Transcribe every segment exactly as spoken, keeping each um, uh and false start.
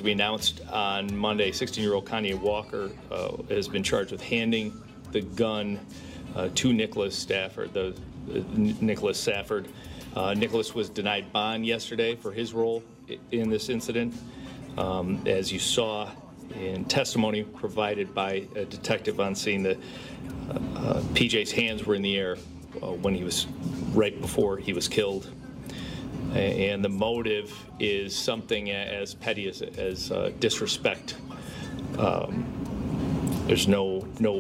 we announced on Monday, sixteen-year-old Kanye Walker uh, has been charged with handing the gun uh, to Nicholas Stafford, the uh, Nicholas Stafford. Uh, Nicholas was denied bond yesterday for his role in this incident. Um, as you saw in testimony provided by a detective on scene, that uh, uh, P J's hands were in the air uh, when he was, right before he was killed. And the motive is something as petty as, as uh, disrespect. Um, there's no no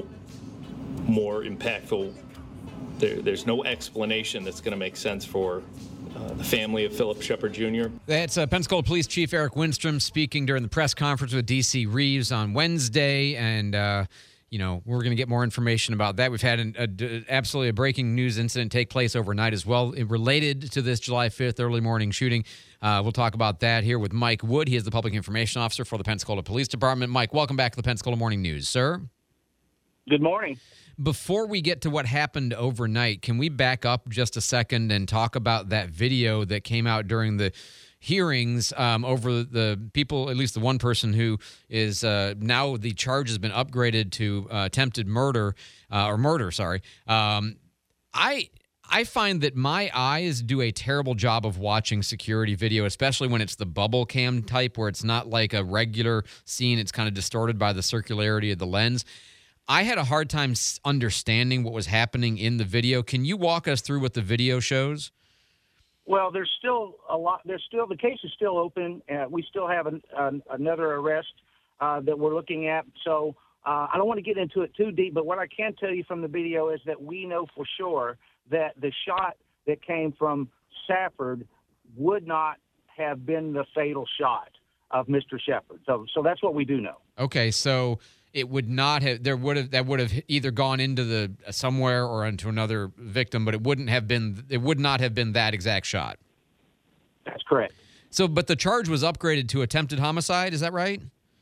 more impactful, there, there's no explanation that's going to make sense for Uh, the family of Philip Shepard Junior That's uh, Pensacola Police Chief Eric Winstrom speaking during the press conference with D C Reeves on Wednesday, and uh, you know we're going to get more information about that. We've had an, a, a, absolutely a breaking news incident take place overnight as well, it related to this July fifth early morning shooting. Uh, we'll talk about that here with Mike Wood. He is the Public Information Officer for the Pensacola Police Department. Mike, welcome back to the Pensacola Morning News, sir. Good morning. Before we get to what happened overnight, can we back up just a second and talk about that video that came out during the hearings um, over the people, at least the one person who is uh, now the charge has been upgraded to uh, attempted murder, uh, or murder, sorry. Um, I... I find that my eyes do a terrible job of watching security video, especially when it's the bubble cam type where it's not like a regular scene. It's kind of distorted by the circularity of the lens. I had a hard time understanding what was happening in the video. Can you walk us through what the video shows? Well, there's still a lot. There's still the case is still open. Uh, we still have an, an, another arrest uh, that we're looking at. So uh, I don't want to get into it too deep, but what I can tell you from the video is that we know for sure that the shot that came from Stafford would not have been the fatal shot of Mister Shepard. So, so that's what we do know. Okay, so it would not have. There would have that would have either gone into the uh, somewhere or into another victim, but it wouldn't have been. It would not have been that exact shot. That's correct. So, but the charge was upgraded to attempted homicide. Is that right?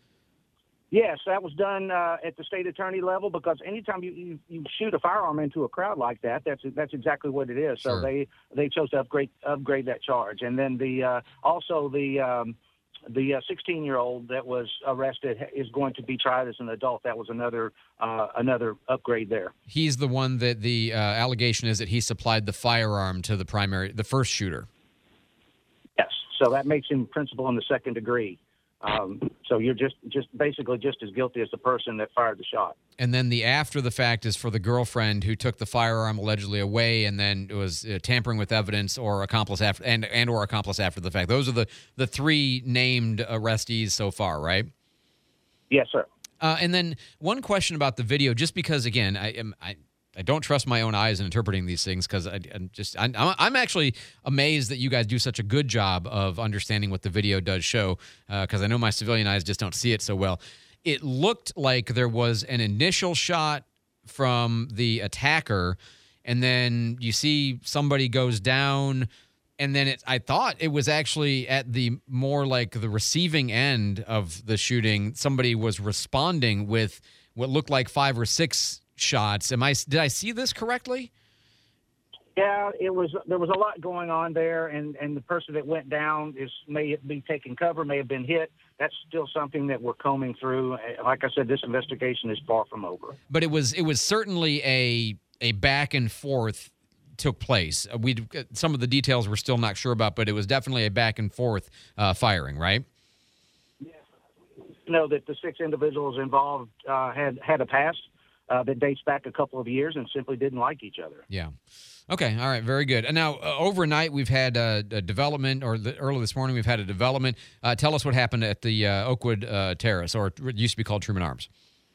Yes, that was done uh, at the state attorney level, because anytime you, you, you shoot a firearm into a crowd like that, that's that's exactly what it is. Sure. So they, they chose to upgrade upgrade that charge, and then the uh, also the um, the sixteen-year-old that was arrested is going to be tried as an adult. That was another uh, another upgrade there. He's the one that the uh, allegation is that he supplied the firearm to the primary, the first shooter. Yes, so that makes him principal in the second degree. Um, so you're just, just basically just as guilty as the person that fired the shot. And then the after the fact is for the girlfriend who took the firearm allegedly away and then was uh, tampering with evidence or accomplice after and, and or accomplice after the fact. Those are the, the three named arrestees so far, right? Yes, sir. Uh, and then one question about the video, just because again, I am I. I don't trust my own eyes in interpreting these things because I'm just I'm, I'm actually amazed that you guys do such a good job of understanding what the video does show, because uh, I know my civilian eyes just don't see it so well. It looked like there was an initial shot from the attacker, and then you see somebody goes down, and then it, I thought it was actually at the more like the receiving end of the shooting. Somebody was responding with what looked like five or six shots. Am I? Did I see this correctly? Yeah, it was. There was a lot going on there, and, and the person that went down is may be taking cover, may have been hit. That's still something that we're combing through. Like I said, this investigation is far from over. But it was. It was certainly a a back and forth took place. We some of the details we're still not sure about, but it was definitely a back and forth uh, firing, right? Yes. Know that the six individuals involved uh, had had a past. Uh, that dates back a couple of years and simply didn't like each other. Yeah. Okay. All right. Very good. And now, uh, overnight, we've had uh, a development, or the, early this morning, we've had a development. Uh, tell us what happened at the uh, Oakwood uh, Terrace, or it used to be called Truman Arms.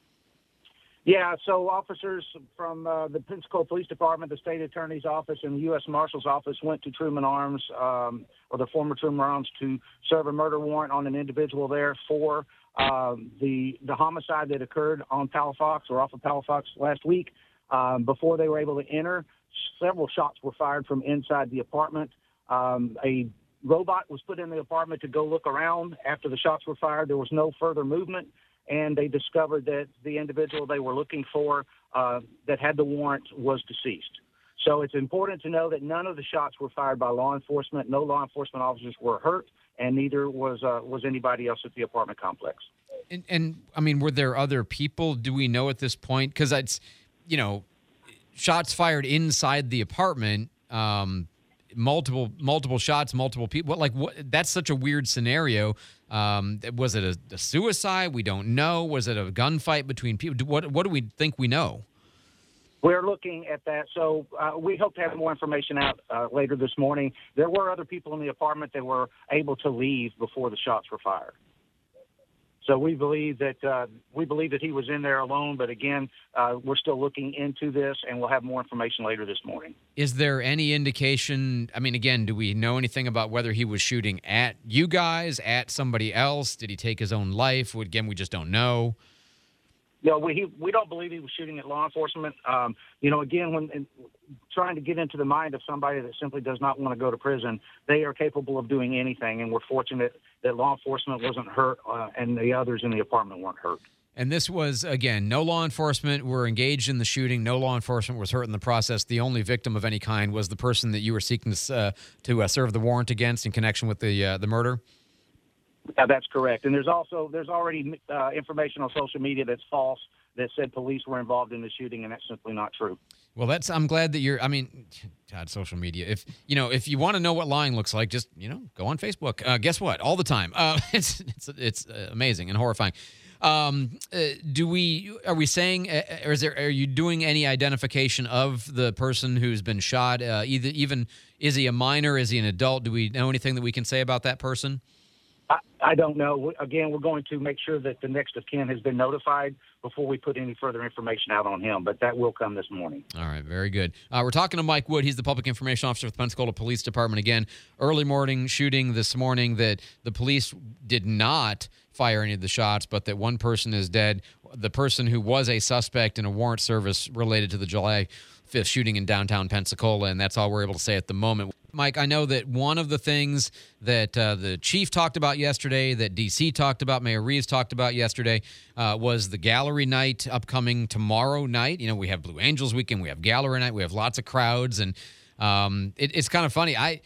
Yeah. So officers from uh, the Pensacola Police Department, the state attorney's office, and the U S Marshal's office went to Truman Arms, um, or the former Truman Arms, to serve a murder warrant on an individual there for Um, the the homicide that occurred on Palafox, or off of Palafox last week. Um, before they were able to enter, several shots were fired from inside the apartment. Um, a robot was put in the apartment to go look around after the shots were fired. There was no further movement, and they discovered that the individual they were looking for uh, that had the warrant was deceased. So it's important to know that none of the shots were fired by law enforcement. No law enforcement officers were hurt, and neither was uh, was anybody else at the apartment complex. And, and I mean, were there other people? Do we know at this point? Because it's, you know, shots fired inside the apartment, um, multiple multiple shots, multiple people. What, like, what? That's such a weird scenario. Um, was it a, a suicide? We don't know. Was it a gunfight between people? What What do we think we know? We're looking at that. So uh, we hope to have more information out uh, later this morning. There were other people in the apartment that were able to leave before the shots were fired. So we believe that uh, we believe that he was in there alone. But again, uh, we're still looking into this, and we'll have more information later this morning. Is there any indication? I mean, again, do we know anything about whether he was shooting at you guys, at somebody else? Did he take his own life? Again, we just don't know. No, we he, we don't believe he was shooting at law enforcement. Um, you know, again, when in, trying to get into the mind of somebody that simply does not want to go to prison, they are capable of doing anything, and we're fortunate that law enforcement wasn't hurt uh, and the others in the apartment weren't hurt. And this was, again, no law enforcement were engaged in the shooting. No law enforcement was hurt in the process. The only victim of any kind was the person that you were seeking to, uh, to uh, serve the warrant against in connection with the uh, the murder? Yeah, that's correct. And there's also there's already uh, information on social media that's false that said police were involved in the shooting, and that's simply not true. Well, that's I'm glad that you're. I mean, God, social media. If you know, if you want to know what lying looks like, just you know, go on Facebook. Uh, guess what? All the time. Uh, it's it's it's amazing and horrifying. Um, uh, do we? Are we saying? Uh, or is there? Are you doing any identification of the person who's been shot? Uh, either even is he a minor? Is he an adult? Do we know anything that we can say about that person? I, I don't know. Again, we're going to make sure that the next of kin has been notified before we put any further information out on him, but that will come this morning. All right, very good. Uh, we're talking to Mike Wood. He's the Public Information Officer with the Pensacola Police Department. Again, early morning shooting this morning that the police did not fire any of the shots, but that one person is dead. The person who was a suspect in a warrant service related to the July fifth shooting in downtown Pensacola, and that's all we're able to say at the moment. Mike, I know that one of the things that uh, the chief talked about yesterday, that D C talked about, Mayor Reeves talked about yesterday, uh, was the gallery night upcoming tomorrow night. You know, we have Blue Angels weekend, we have gallery night, we have lots of crowds, and um, it, it's kind of funny. I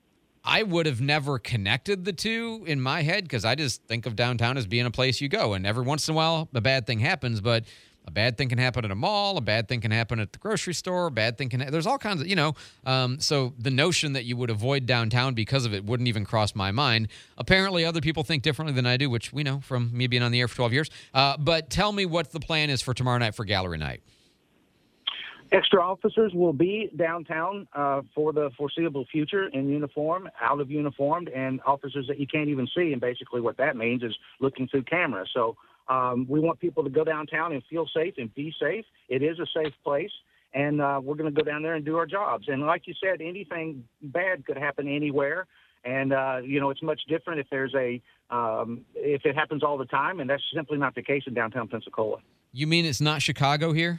I would have never connected the two in my head because I just think of downtown as being a place you go, and every once in a while a bad thing happens, but a bad thing can happen at a mall. A bad thing can happen at the grocery store. A bad thing can ha- there's all kinds of, you know. Um, so the notion that you would avoid downtown because of it wouldn't even cross my mind. Apparently, other people think differently than I do, which we know from me being on the air for twelve years. Uh, but tell me what the plan is for tomorrow night for gallery night. Extra officers will be downtown uh, for the foreseeable future in uniform, out of uniformed, and officers that you can't even see. And basically what that means is looking through cameras. So Um, we want people to go downtown and feel safe and be safe. It is a safe place, and uh, we're going to go down there and do our jobs. And like you said, anything bad could happen anywhere. And, uh, you know, it's much different if there's a um, if it happens all the time, and that's simply not the case in downtown Pensacola. You mean it's not Chicago here?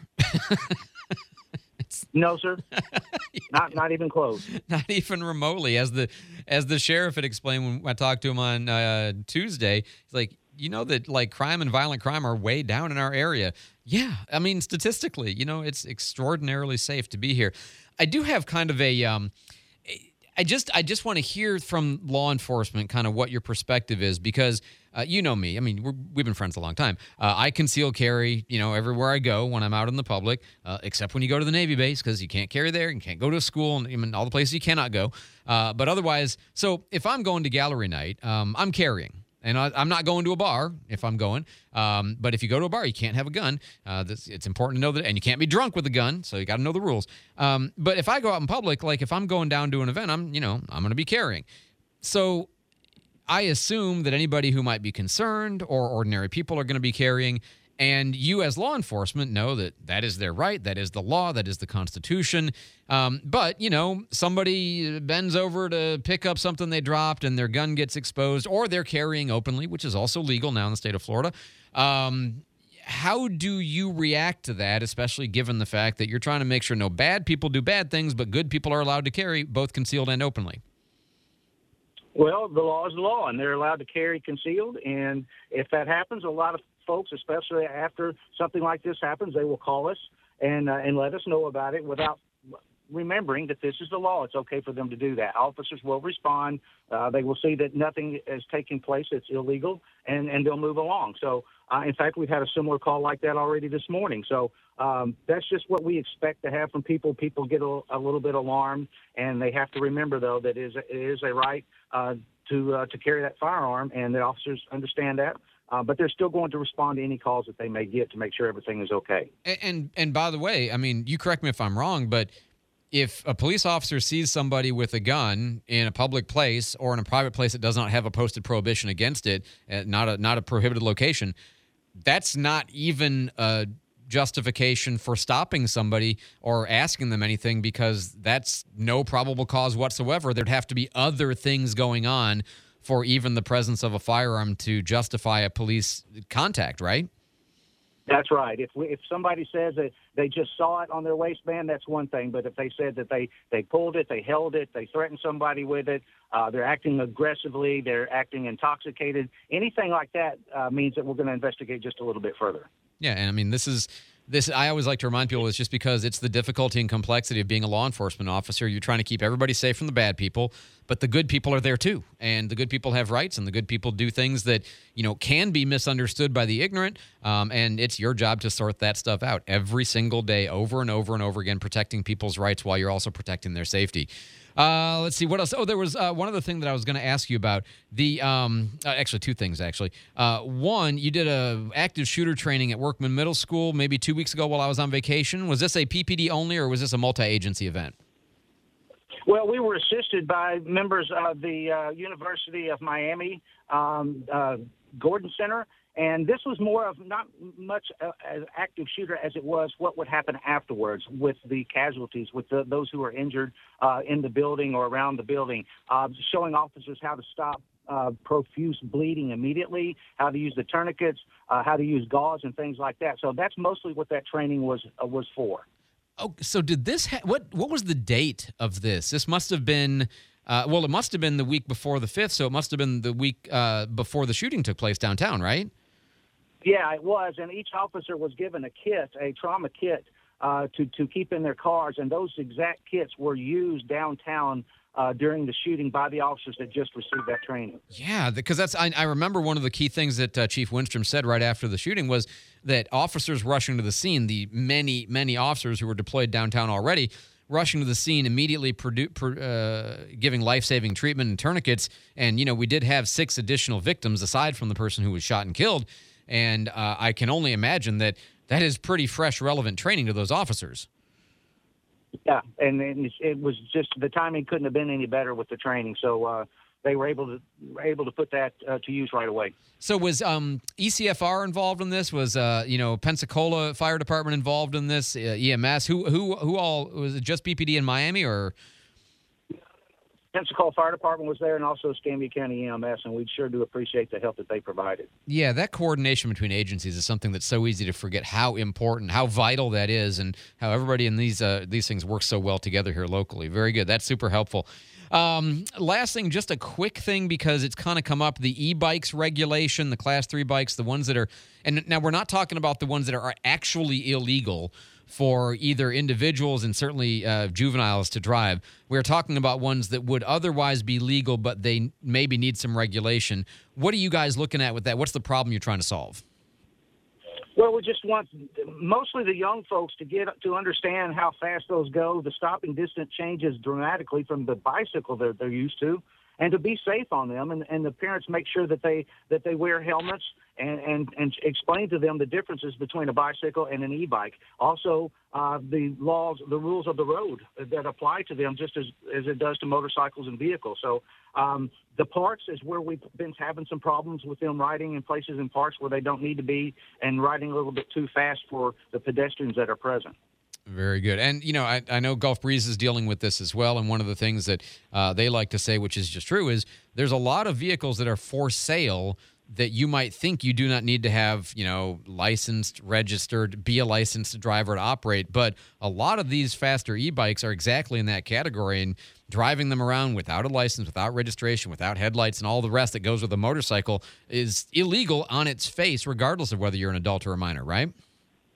No, sir. Not not even close. Not even remotely. As the as the sheriff had explained when I talked to him on uh, Tuesday, he's like, you know that like crime and violent crime are way down in our area. Yeah, I mean statistically, you know, it's extraordinarily safe to be here. I do have kind of a um, I just I just want to hear from law enforcement kind of what your perspective is because uh, you know me. I mean, we're, we've been friends a long time. Uh, I conceal carry, you know, everywhere I go when I'm out in the public, uh, except when you go to the Navy base because you can't carry there. You can't go to a school and I mean, all the places you cannot go. Uh, but otherwise, so if I'm going to gallery night, um, I'm carrying. And I, I'm not going to a bar if I'm going. Um, but if you go to a bar, you can't have a gun. Uh, this, it's important to know that. And you can't be drunk with a gun, so you got to know the rules. Um, but if I go out in public, like if I'm going down to an event, I'm, you know, I'm going to be carrying. So I assume that anybody who might be concerned or ordinary people are going to be carrying. And you as law enforcement know that that is their right, that is the law, that is the Constitution. Um, but, you know, somebody bends over to pick up something they dropped and their gun gets exposed, or they're carrying openly, which is also legal now in the state of Florida. Um, how do you react to that, especially given the fact that you're trying to make sure no bad people do bad things, but good people are allowed to carry both concealed and openly? Well, the law is the law, and they're allowed to carry concealed. And if that happens, a lot of folks, especially after something like this happens, they will call us and uh, and let us know about it without remembering that this is the law. It's okay for them to do that. Officers will respond. Uh, they will see that nothing is taking place that's illegal, and, and they'll move along. So, uh, in fact, we've had a similar call like that already this morning. So um, that's just what we expect to have from people. People get a, a little bit alarmed, and they have to remember, though, that it is, it is a right uh, to uh, to carry that firearm, and the officers understand that. Uh, but they're still going to respond to any calls that they may get to make sure everything is okay. And, and and by the way, I mean, you correct me if I'm wrong, but if a police officer sees somebody with a gun in a public place or in a private place that does not have a posted prohibition against it, uh, not a not a prohibited location, that's not even a justification for stopping somebody or asking them anything, because that's no probable cause whatsoever. There'd have to be other things going on for even the presence of a firearm to justify a police contact, right? That's right. If we, if somebody says that they just saw it on their waistband, that's one thing. But if they said that they, they pulled it, they held it, they threatened somebody with it, uh, they're acting aggressively, they're acting intoxicated, anything like that uh, means that we're going to investigate just a little bit further. Yeah, and I mean, this is this. I always like to remind people, it's just because it's the difficulty and complexity of being a law enforcement officer. You're trying to keep everybody safe from the bad people, but the good people are there too, and the good people have rights, and the good people do things that, you know, can be misunderstood by the ignorant. Um, and it's your job to sort that stuff out every single day, over and over and over again, protecting people's rights while you're also protecting their safety. Uh, let's see what else. Oh, there was uh, one other thing that I was going to ask you about. The um, uh, actually two things actually. Uh, one, you did a active shooter training at Workman Middle School maybe two weeks ago while I was on vacation. Was this a P P D only, or was this a multi-agency event? Well, we were assisted by members of the uh, University of Miami um, uh, Gordon Center. And this was more of not much uh, as active shooter as it was what would happen afterwards with the casualties, with the, those who are injured uh, in the building or around the building, uh, showing officers how to stop uh, profuse bleeding immediately, how to use the tourniquets, uh, how to use gauze and things like that. So that's mostly what that training was uh, was for. Oh, so did this? Ha- what what was the date of this? This must have been. Uh, well, it must have been the week before the fifth, so it must have been the week uh, before the shooting took place downtown, right? Yeah, it was, and each officer was given a kit, a trauma kit, uh, to to keep in their cars, and those exact kits were used downtown uh, during the shooting by the officers that just received that training. Yeah, because that's I, I remember one of the key things that uh, Chief Winstrom said right after the shooting was that officers rushing to the scene, the many many officers who were deployed downtown already, rushing to the scene, immediately produ- pr- uh, giving life-saving treatment and tourniquets, and you know we did have six additional victims aside from the person who was shot and killed. And uh, I can only imagine that that is pretty fresh, relevant training to those officers. Yeah, and, and it was just the timing couldn't have been any better with the training. So uh, they were able to were able to put that uh, to use right away. So was um, E C F R involved in this? Was uh, you know Pensacola Fire Department involved in this? Uh, E M S? Who who who all was it? Just B P D in Miami or? Pensacola Fire Department was there, and also Escambia County E M S, and we sure do appreciate the help that they provided. Yeah, that coordination between agencies is something that's so easy to forget how important, how vital that is, and how everybody in these uh, these things works so well together here locally. Very good. That's super helpful. Um, last thing, just a quick thing because it's kind of come up, the e-bikes regulation, the class three bikes, the ones that are, and now we're not talking about the ones that are actually illegal for either individuals and certainly uh, juveniles to drive. We're talking about ones that would otherwise be legal, but they maybe need some regulation. What are you guys looking at with that? What's the problem you're trying to solve? Well, we just want mostly the young folks to get to understand how fast those go. The stopping distance changes dramatically from the bicycle that they're used to, and to be safe on them. And, and the parents make sure that they that they wear helmets and, and, and explain to them the differences between a bicycle and an e-bike. Also, uh, the laws, the rules of the road that apply to them just as, as it does to motorcycles and vehicles. So um, the parks is where we've been having some problems with them riding in places in parks where they don't need to be and riding a little bit too fast for the pedestrians that are present. Very good. And, you know, I, I know Gulf Breeze is dealing with this as well. And one of the things that uh, they like to say, which is just true, is there's a lot of vehicles that are for sale that you might think you do not need to have, you know, licensed, registered, be a licensed driver to operate. But a lot of these faster e-bikes are exactly in that category. And driving them around without a license, without registration, without headlights, and all the rest that goes with a motorcycle is illegal on its face, regardless of whether you're an adult or a minor, right?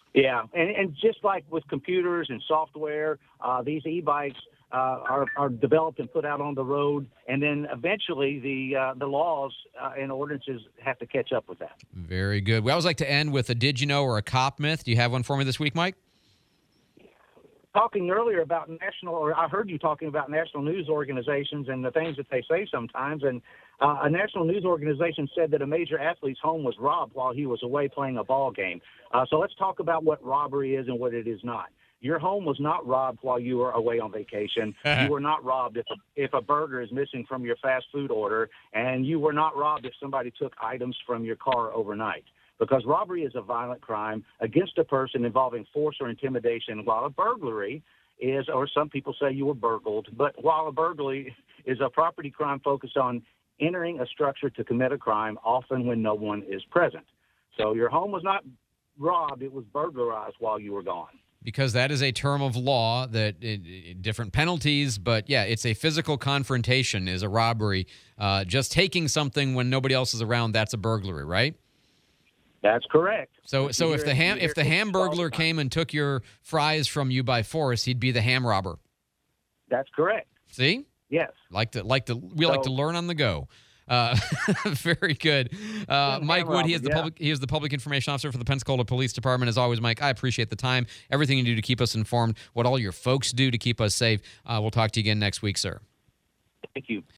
Yeah, and, and just like with computers and software, uh, these e-bikes uh, are, are developed and put out on the road, and then eventually the uh, the laws uh, and ordinances have to catch up with that. Very good. We always like to end with a did you know or a cop myth. Do you have one for me this week, Mike? Talking earlier about national, or I heard you talking about national news organizations and the things that they say sometimes, and uh, a national news organization said that a major athlete's home was robbed while he was away playing a ball game. Uh, so let's talk about what robbery is and what it is not. Your home was not robbed while you were away on vacation. You were not robbed if a, if a burger is missing from your fast food order, and you were not robbed if somebody took items from your car overnight. Because robbery is a violent crime against a person involving force or intimidation, while a burglary is, or some people say you were burgled, but while a burglary is a property crime focused on entering a structure to commit a crime, often when no one is present. So your home was not robbed, it was burglarized while you were gone. Because that is a term of law that it, it, different penalties, but yeah, it's a physical confrontation is a robbery. Uh, just taking something when nobody else is around, that's a burglary, right? That's correct. So, so if the ham if the Hamburglar came and took your fries from you by force, he'd be the ham robber. That's correct. See? Yes. Like to like to we like to learn on the go. Uh, very good. Uh, Mike Wood, he is the yeah. public he is the public information officer for the Pensacola Police Department. As always, Mike, I appreciate the time, everything you do to keep us informed, what all your folks do to keep us safe. Uh, we'll talk to you again next week, sir. Thank you.